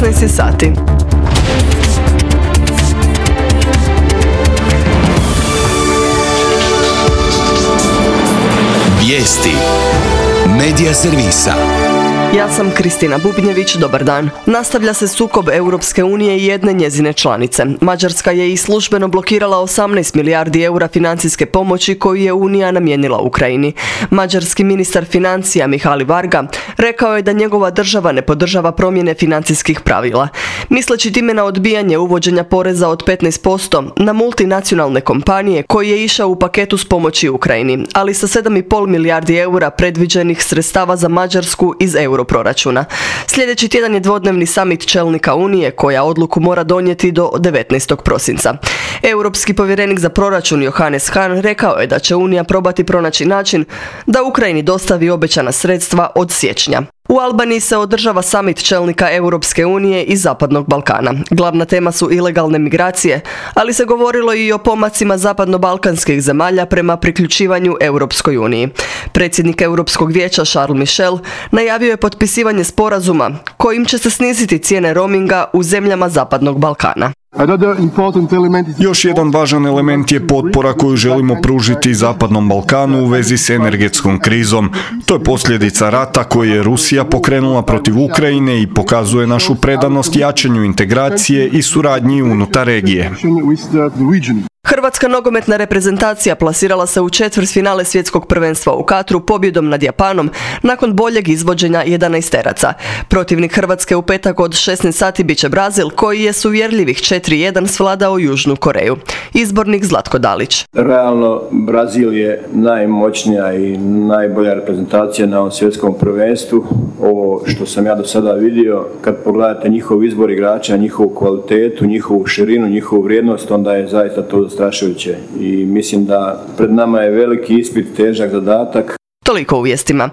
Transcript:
16 sati. Vijesti Medija servisa. Ja sam Kristina Bubnjević, dobar dan. Nastavlja se sukob Europske unije i jedne njezine članice. Mađarska je i službeno blokirala 18 milijardi eura financijske pomoći koju je Unija namijenila Ukrajini. Mađarski ministar financija Mihaly Varga rekao je da njegova država ne podržava promjene financijskih pravila. Misleći time na odbijanje uvođenja poreza od 15% na multinacionalne kompanije koji je išao u paketu s pomoći Ukrajini, ali sa 7,5 milijardi eura predviđenih sredstava za Mađarsku iz europroračuna. Sljedeći tjedan je dvodnevni samit čelnika Unije koja odluku mora donijeti do 19. prosinca. Europski povjerenik za proračun Johannes Hahn rekao je da će Unija probati pronaći način da Ukrajini dostavi obećana sredstva od siječnja. U Albaniji se održava samit čelnika Europske unije i Zapadnog Balkana. Glavna tema su ilegalne migracije, ali se govorilo i o pomacima zapadno-balkanskih zemalja prema priključivanju Europskoj uniji. Predsjednik Europskog vijeća Charles Michel najavio je potpisivanje sporazuma kojim će se sniziti cijene roaminga u zemljama Zapadnog Balkana. Još jedan važan element je potpora koju želimo pružiti Zapadnom Balkanu u vezi s energetskom krizom. To je posljedica rata koji je Rusija pokrenula protiv Ukrajine i pokazuje našu predanost jačanju integracije i suradnji unutar regije. Hrvatska nogometna reprezentacija plasirala se u četvrtfinale svjetskog prvenstva u Katru pobjedom nad Japanom nakon boljeg izvođenja 11-teraca. Protivnik Hrvatske u petak od 16 sati bit će Brazil koji je s uvjerljivih 4-1 svladao Južnu Koreju. Izbornik Zlatko Dalić. Realno, Brazil je najmoćnija i najbolja reprezentacija na ovom svjetskom prvenstvu. Ovo što sam ja do sada vidio, kad pogledate njihov izbor igrača, njihovu kvalitetu, njihovu širinu, njihovu vrijednost, onda je zaista to zastrašujuće. I mislim da pred nama je veliki ispit, težak zadatak. Toliko u vijestima.